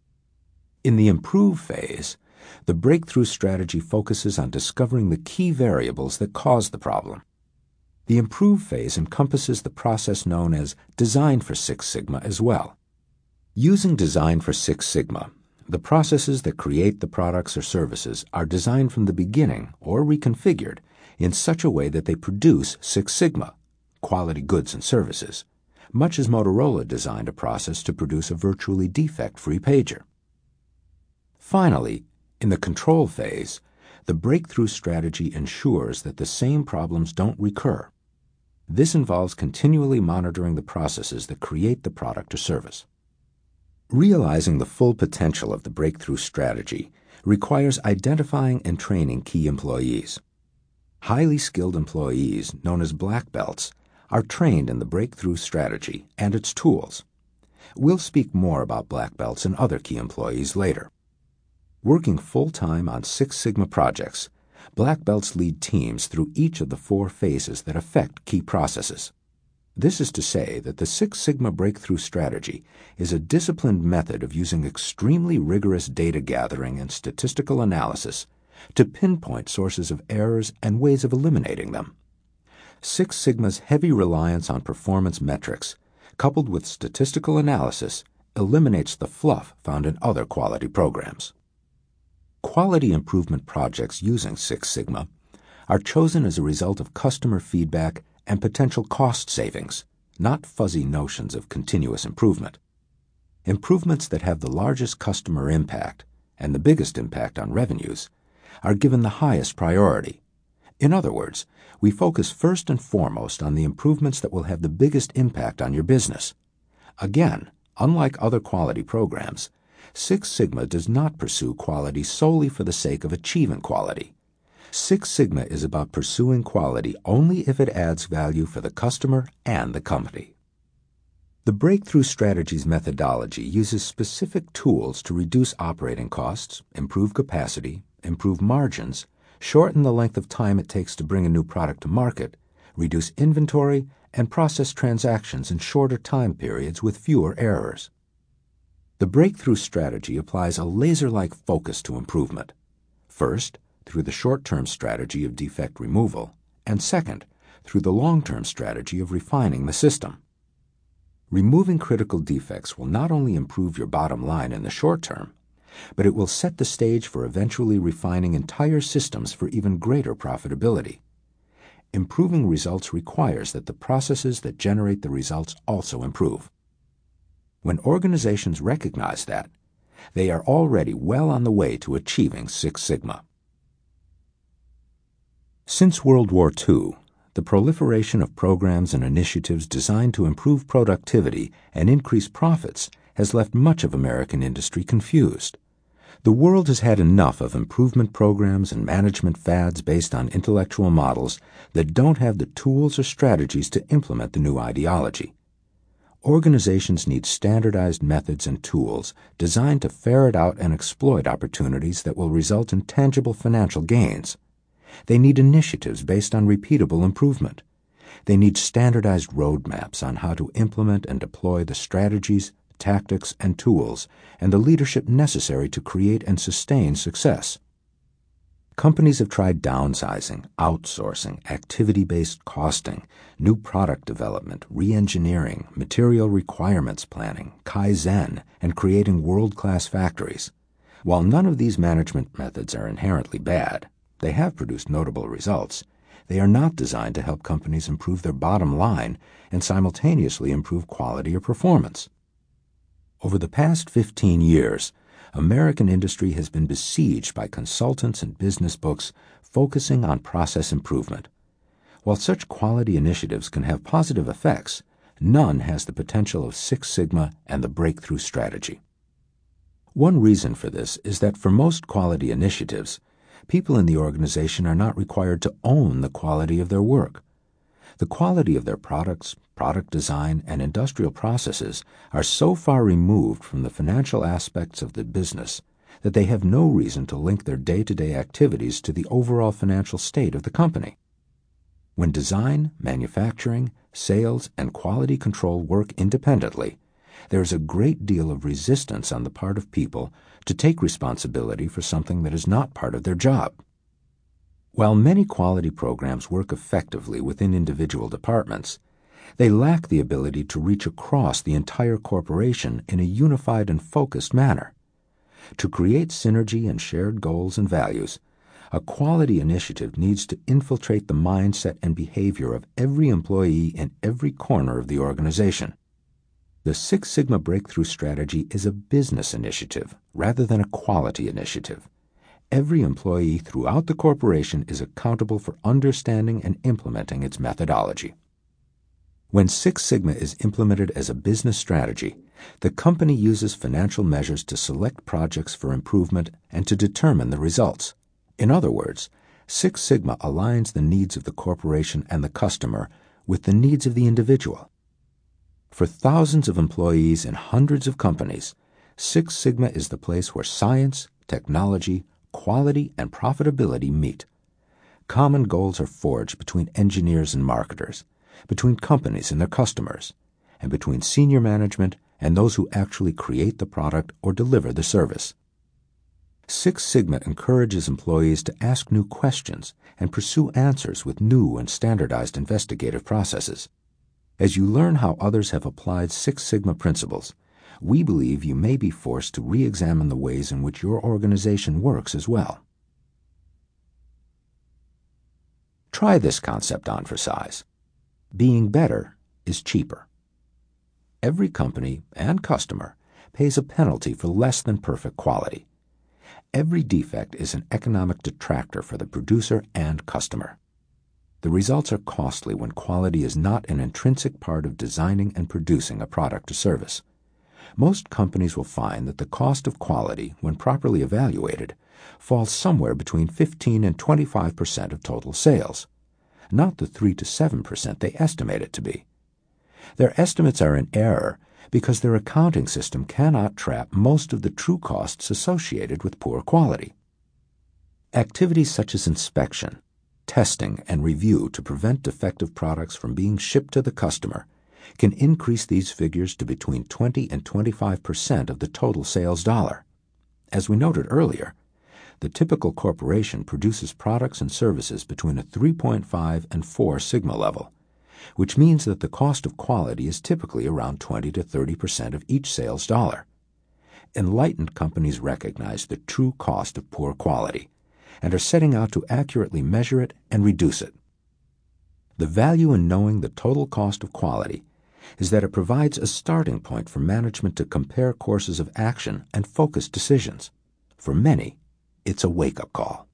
In the improve phase, the Breakthrough Strategy focuses on discovering the key variables that cause the problem. The improve phase encompasses the process known as Design for Six Sigma as well. Using Design for Six Sigma, the processes that create the products or services are designed from the beginning or reconfigured in such a way that they produce Six Sigma, quality goods and services, much as Motorola designed a process to produce a virtually defect-free pager. Finally, in the control phase, the breakthrough strategy ensures that the same problems don't recur. This involves continually monitoring the processes that create the product or service. Realizing the full potential of the breakthrough strategy requires identifying and training key employees. Highly skilled employees, known as black belts, are trained in the breakthrough strategy and its tools. We'll speak more about black belts and other key employees later. Working full-time on Six Sigma projects, black belts lead teams through each of the 4 phases that affect key processes. This is to say that the Six Sigma breakthrough strategy is a disciplined method of using extremely rigorous data gathering and statistical analysis to pinpoint sources of errors and ways of eliminating them. Six Sigma's heavy reliance on performance metrics, coupled with statistical analysis, eliminates the fluff found in other quality programs. Quality improvement projects using Six Sigma are chosen as a result of customer feedback and potential cost savings, not fuzzy notions of continuous improvement. Improvements that have the largest customer impact and the biggest impact on revenues are given the highest priority. In other words, we focus first and foremost on the improvements that will have the biggest impact on your business. Again, unlike other quality programs, Six Sigma does not pursue quality solely for the sake of achieving quality. Six Sigma is about pursuing quality only if it adds value for the customer and the company. The Breakthrough Strategies methodology uses specific tools to reduce operating costs, improve capacity, improve margins, shorten the length of time it takes to bring a new product to market, reduce inventory, and process transactions in shorter time periods with fewer errors. The breakthrough strategy applies a laser-like focus to improvement. First, through the short-term strategy of defect removal, and second, through the long-term strategy of refining the system. Removing critical defects will not only improve your bottom line in the short term, but it will set the stage for eventually refining entire systems for even greater profitability. Improving results requires that the processes that generate the results also improve. When organizations recognize that, they are already well on the way to achieving Six Sigma. Since World War II, the proliferation of programs and initiatives designed to improve productivity and increase profits has left much of American industry confused. The world has had enough of improvement programs and management fads based on intellectual models that don't have the tools or strategies to implement the new ideology. Organizations need standardized methods and tools designed to ferret out and exploit opportunities that will result in tangible financial gains. They need initiatives based on repeatable improvement. They need standardized roadmaps on how to implement and deploy the strategies, tactics, and tools, and the leadership necessary to create and sustain success. Companies have tried downsizing, outsourcing, activity-based costing, new product development, re-engineering, material requirements planning, Kaizen, and creating world-class factories. While none of these management methods are inherently bad, they have produced notable results. They are not designed to help companies improve their bottom line and simultaneously improve quality or performance. Over the past 15 years, American industry has been besieged by consultants and business books focusing on process improvement. While such quality initiatives can have positive effects, none has the potential of Six Sigma and the breakthrough strategy. One reason for this is that for most quality initiatives, people in the organization are not required to own the quality of their work. The quality of their products, product design, and industrial processes are so far removed from the financial aspects of the business that they have no reason to link their day-to-day activities to the overall financial state of the company. When design, manufacturing, sales, and quality control work independently, there is a great deal of resistance on the part of people to take responsibility for something that is not part of their job. While many quality programs work effectively within individual departments, they lack the ability to reach across the entire corporation in a unified and focused manner. To create synergy and shared goals and values, a quality initiative needs to infiltrate the mindset and behavior of every employee in every corner of the organization. The Six Sigma Breakthrough Strategy is a business initiative rather than a quality initiative. Every employee throughout the corporation is accountable for understanding and implementing its methodology. When Six Sigma is implemented as a business strategy, the company uses financial measures to select projects for improvement and to determine the results. In other words, Six Sigma aligns the needs of the corporation and the customer with the needs of the individual. For thousands of employees in hundreds of companies, Six Sigma is the place where science, technology, quality, and profitability meet. Common goals are forged between engineers and marketers, between companies and their customers, and between senior management and those who actually create the product or deliver the service. Six Sigma encourages employees to ask new questions and pursue answers with new and standardized investigative processes. As you learn how others have applied Six Sigma principles, we believe you may be forced to re-examine the ways in which your organization works as well. Try this concept on for size. Being better is cheaper. Every company and customer pays a penalty for less than perfect quality. Every defect is an economic detractor for the producer and customer. The results are costly when quality is not an intrinsic part of designing and producing a product or service. Most companies will find that the cost of quality, when properly evaluated, falls somewhere between 15 and 25% of total sales, not the 3 to 7% they estimate it to be. Their estimates are in error because their accounting system cannot trap most of the true costs associated with poor quality. Activities such as inspection, testing, and review to prevent defective products from being shipped to the customer can increase these figures to between 20 and 25% of the total sales dollar. As we noted earlier, the typical corporation produces products and services between a 3.5 and 4 sigma level, which means that the cost of quality is typically around 20 to 30% of each sales dollar. Enlightened companies recognize the true cost of poor quality and are setting out to accurately measure it and reduce it. The value in knowing the total cost of quality is that it provides a starting point for management to compare courses of action and focus decisions. For many, it's a wake-up call.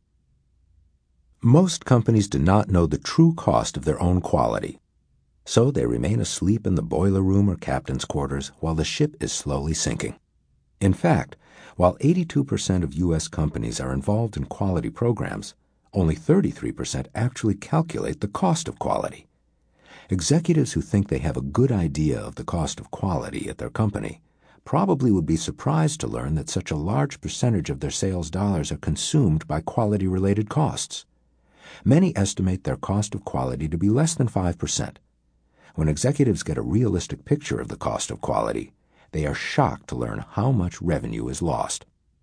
Most companies do not know the true cost of their own quality, so they remain asleep in the boiler room or captain's quarters while the ship is slowly sinking. In fact, while 82% of U.S. companies are involved in quality programs, only 33% actually calculate the cost of quality. Executives who think they have a good idea of the cost of quality at their company probably would be surprised to learn that such a large percentage of their sales dollars are consumed by quality-related costs. Many estimate their cost of quality to be less than 5%. When executives get a realistic picture of the cost of quality, they are shocked to learn how much revenue is lost.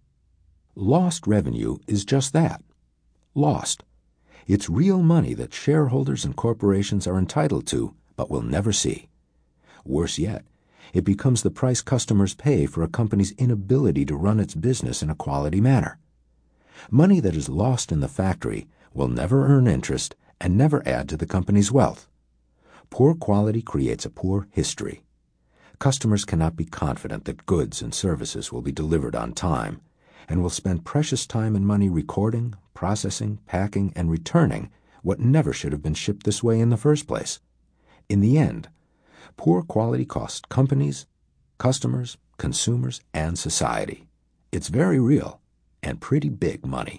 Lost revenue is just that, lost. It's real money that shareholders and corporations are entitled to but will never see. Worse yet, it becomes the price customers pay for a company's inability to run its business in a quality manner. Money that is lost in the factory will never earn interest and never add to the company's wealth. Poor quality creates a poor history. Customers cannot be confident that goods and services will be delivered on time, and will spend precious time and money recording, processing, packing, and returning what never should have been shipped this way in the first place. In the end, poor quality costs companies, customers, consumers, and society. It's very real and pretty big money.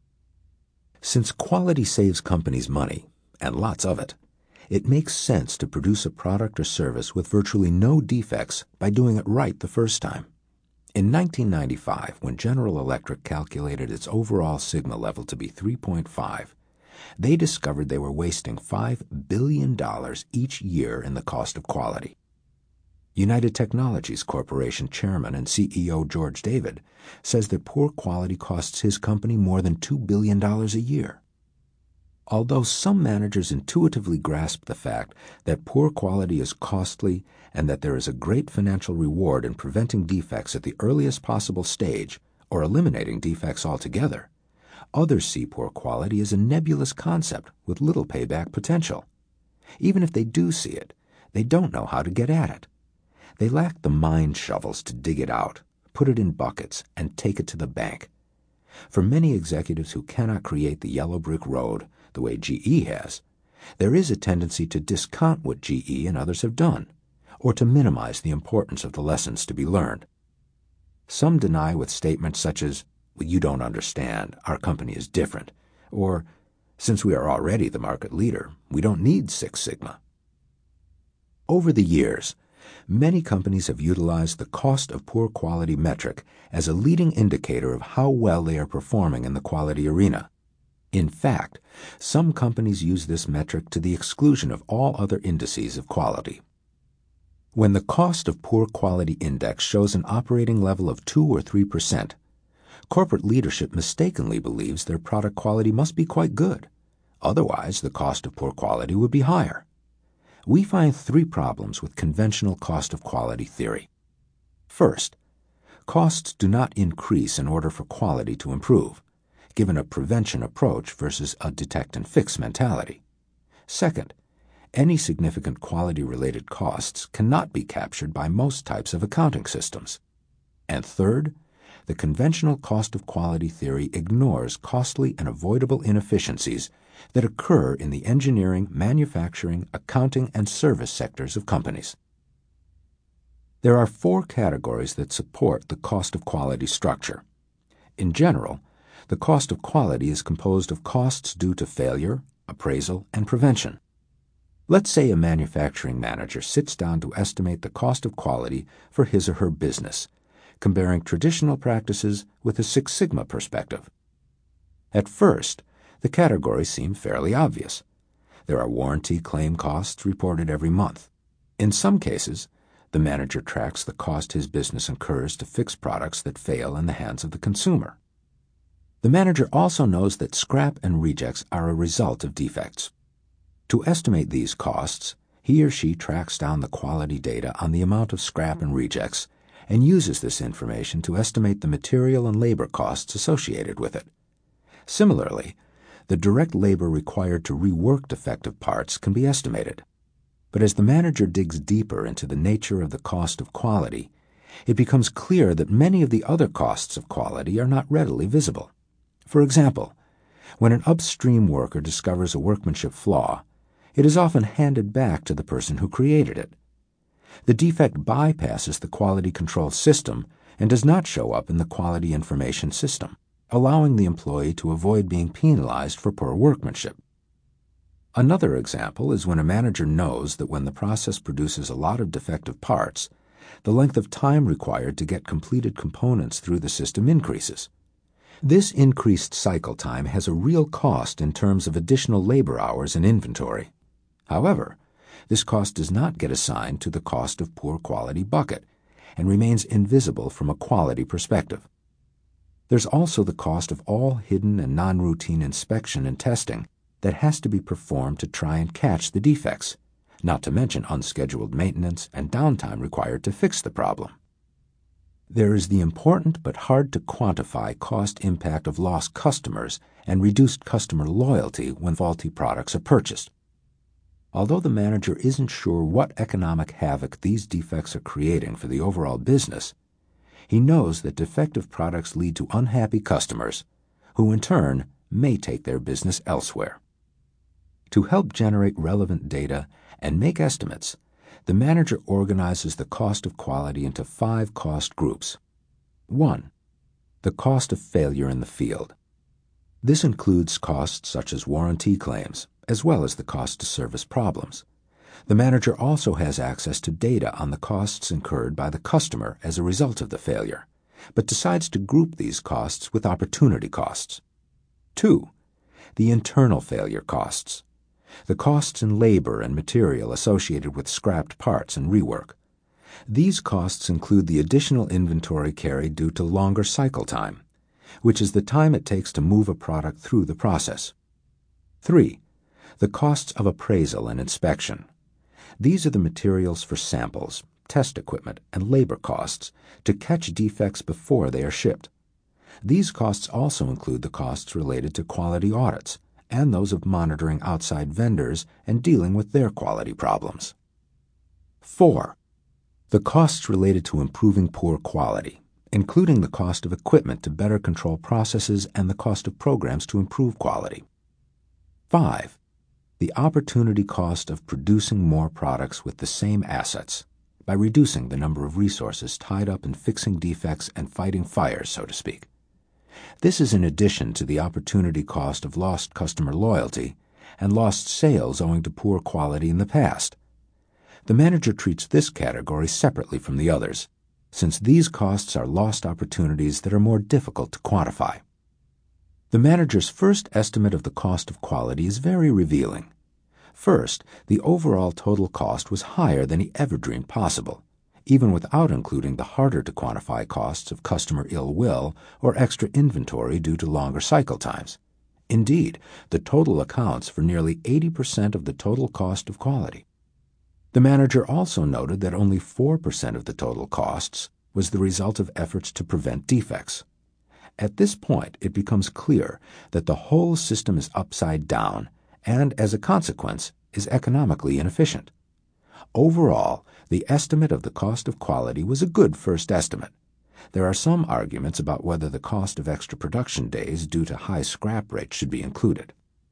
Since quality saves companies money, and lots of it, it makes sense to produce a product or service with virtually no defects by doing it right the first time. In 1995, when General Electric calculated its overall sigma level to be 3.5, they discovered they were wasting $5 billion each year in the cost of quality. United Technologies Corporation Chairman and CEO George David says that poor quality costs his company more than $2 billion a year. Although some managers intuitively grasp the fact that poor quality is costly and that there is a great financial reward in preventing defects at the earliest possible stage or eliminating defects altogether, others see poor quality as a nebulous concept with little payback potential. Even if they do see it, they don't know how to get at it. They lack the mind shovels to dig it out, put it in buckets, and take it to the bank. For many executives who cannot create the yellow brick road the way GE has, there is a tendency to discount what GE and others have done, or to minimize the importance of the lessons to be learned. Some deny with statements such as, "Well, you don't understand, our company is different," or, "Since we are already the market leader, we don't need Six Sigma." Over the years, many companies have utilized the cost of poor quality metric as a leading indicator of how well they are performing in the quality arena. In fact, some companies use this metric to the exclusion of all other indices of quality. When the cost of poor quality index shows an operating level of 2 or 3%, corporate leadership mistakenly believes their product quality must be quite good. Otherwise, the cost of poor quality would be higher. We find 3 problems with conventional cost of quality theory. First, costs do not increase in order for quality to improve, given a prevention approach versus a detect and fix mentality. Second, any significant quality-related costs cannot be captured by most types of accounting systems. And third, the conventional cost of quality theory ignores costly and avoidable inefficiencies that occur in the engineering, manufacturing, accounting, and service sectors of companies. There are 4 categories that support the cost of quality structure. In general, the cost of quality is composed of costs due to failure, appraisal, and prevention. Let's say a manufacturing manager sits down to estimate the cost of quality for his or her business, comparing traditional practices with a Six Sigma perspective. At first, the categories seem fairly obvious. There are warranty claim costs reported every month. In some cases, the manager tracks the cost his business incurs to fix products that fail in the hands of the consumer. The manager also knows that scrap and rejects are a result of defects. To estimate these costs, he or she tracks down the quality data on the amount of scrap and rejects and uses this information to estimate the material and labor costs associated with it. Similarly, the direct labor required to rework defective parts can be estimated. But as the manager digs deeper into the nature of the cost of quality, it becomes clear that many of the other costs of quality are not readily visible. For example, when an upstream worker discovers a workmanship flaw, it is often handed back to the person who created it. The defect bypasses the quality control system and does not show up in the quality information system, allowing the employee to avoid being penalized for poor workmanship. Another example is when a manager knows that when the process produces a lot of defective parts, the length of time required to get completed components through the system increases. This increased cycle time has a real cost in terms of additional labor hours and inventory. However, this cost does not get assigned to the cost of poor quality bucket and remains invisible from a quality perspective. There's also the cost of all hidden and non-routine inspection and testing that has to be performed to try and catch the defects, not to mention unscheduled maintenance and downtime required to fix the problem. There is the important but hard to quantify cost impact of lost customers and reduced customer loyalty when faulty products are purchased. Although the manager isn't sure what economic havoc these defects are creating for the overall business, he knows that defective products lead to unhappy customers, who in turn may take their business elsewhere. To help generate relevant data and make estimates, the manager organizes the cost of quality into 5 cost groups. 1. The cost of failure in the field. This includes costs such as warranty claims, as well as the cost to service problems. The manager also has access to data on the costs incurred by the customer as a result of the failure, but decides to group these costs with opportunity costs. 2. The internal failure costs. The costs in labor and material associated with scrapped parts and rework. These costs include the additional inventory carried due to longer cycle time, which is the time it takes to move a product through the process. 3. The costs of appraisal and inspection. These are the materials for samples, test equipment, and labor costs to catch defects before they are shipped. These costs also include the costs related to quality audits and those of monitoring outside vendors and dealing with their quality problems. 4. The costs related to improving poor quality, including the cost of equipment to better control processes and the cost of programs to improve quality. 5. The opportunity cost of producing more products with the same assets by reducing the number of resources tied up in fixing defects and fighting fires, so to speak. This is in addition to the opportunity cost of lost customer loyalty and lost sales owing to poor quality in the past. The manager treats this category separately from the others, since these costs are lost opportunities that are more difficult to quantify. The manager's first estimate of the cost of quality is very revealing. First, the overall total cost was higher than he ever dreamed possible, even without including the harder-to-quantify costs of customer ill will or extra inventory due to longer cycle times. Indeed, the total accounts for nearly 80% of the total cost of quality. The manager also noted that only 4% of the total costs was the result of efforts to prevent defects. At this point, it becomes clear that the whole system is upside down and, as a consequence, is economically inefficient. Overall, the estimate of the cost of quality was a good first estimate. There are some arguments about whether the cost of extra production days due to high scrap rates should be included.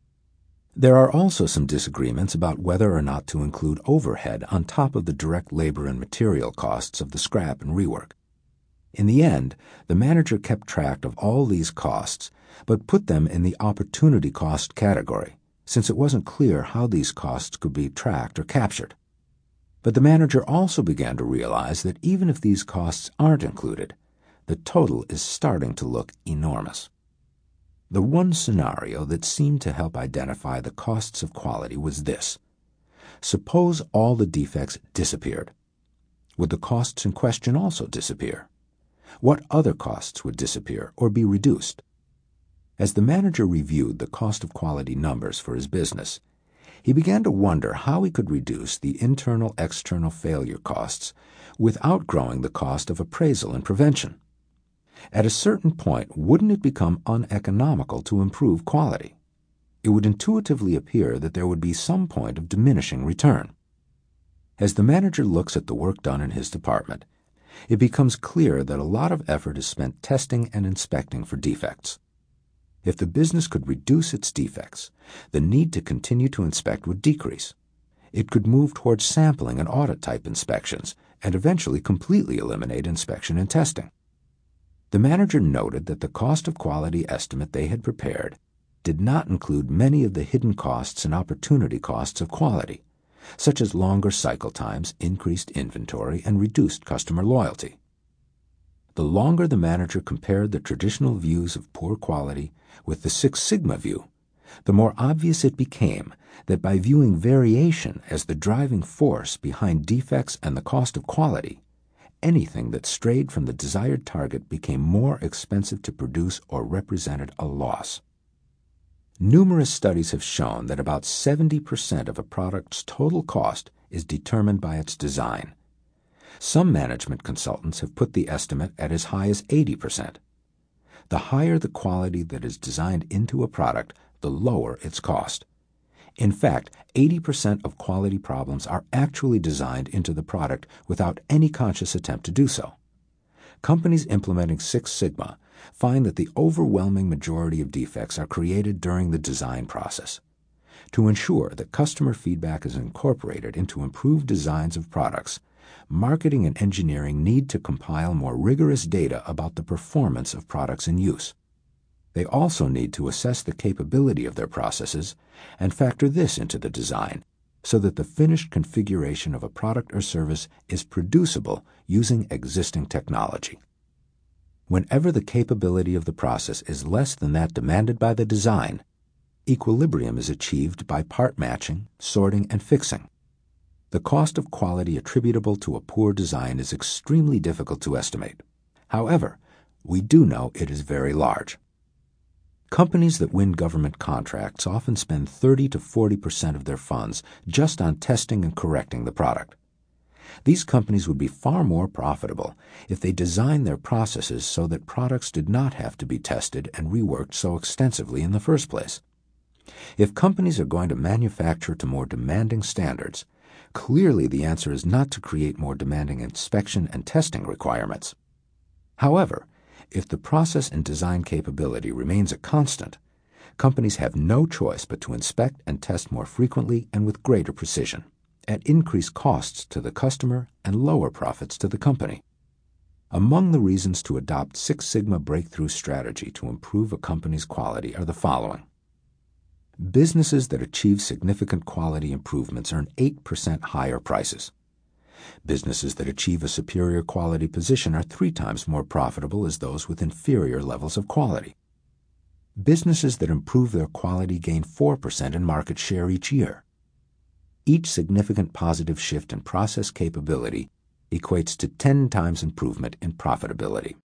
There are also some disagreements about whether or not to include overhead on top of the direct labor and material costs of the scrap and rework. In the end, the manager kept track of all these costs, but put them in the opportunity cost category, since it wasn't clear how these costs could be tracked or captured. But the manager also began to realize that even if these costs aren't included, the total is starting to look enormous. The one scenario that seemed to help identify the costs of quality was this. Suppose all the defects disappeared. Would the costs in question also disappear? What other costs would disappear or be reduced? As the manager reviewed the cost of quality numbers for his business, he began to wonder how he could reduce the internal-external failure costs without growing the cost of appraisal and prevention. At a certain point, wouldn't it become uneconomical to improve quality? It would intuitively appear that there would be some point of diminishing return. As the manager looks at the work done in his department, it becomes clear that a lot of effort is spent testing and inspecting for defects. If the business could reduce its defects, the need to continue to inspect would decrease. It could move towards sampling and audit-type inspections and eventually completely eliminate inspection and testing. The manager noted that the cost of quality estimate they had prepared did not include many of the hidden costs and opportunity costs of quality, such as longer cycle times, increased inventory, and reduced customer loyalty. The longer the manager compared the traditional views of poor quality with the Six Sigma view, the more obvious it became that by viewing variation as the driving force behind defects and the cost of quality, anything that strayed from the desired target became more expensive to produce or represented a loss. Numerous studies have shown that about 70% of a product's total cost is determined by its design. Some management consultants have put the estimate at as high as 80%. The higher the quality that is designed into a product, the lower its cost. In fact, 80% of quality problems are actually designed into the product without any conscious attempt to do so. Companies implementing Six Sigma find that the overwhelming majority of defects are created during the design process. To ensure that customer feedback is incorporated into improved designs of products, marketing and engineering need to compile more rigorous data about the performance of products in use. They also need to assess the capability of their processes and factor this into the design so that the finished configuration of a product or service is producible using existing technology. Whenever the capability of the process is less than that demanded by the design, equilibrium is achieved by part matching, sorting, and fixing. The cost of quality attributable to a poor design is extremely difficult to estimate. However, we do know it is very large. Companies that win government contracts often spend 30 to 40% of their funds just on testing and correcting the product. These companies would be far more profitable if they designed their processes so that products did not have to be tested and reworked so extensively in the first place. If companies are going to manufacture to more demanding standards, clearly the answer is not to create more demanding inspection and testing requirements. However, if the process and design capability remains a constant, companies have no choice but to inspect and test more frequently and with greater precision, at increased costs to the customer and lower profits to the company. Among the reasons to adopt Six Sigma breakthrough strategy to improve a company's quality are the following. Businesses that achieve significant quality improvements earn 8% higher prices. Businesses that achieve a superior quality position are 3 times more profitable as those with inferior levels of quality. Businesses that improve their quality gain 4% in market share each year. Each significant positive shift in process capability equates to 10 times improvement in profitability.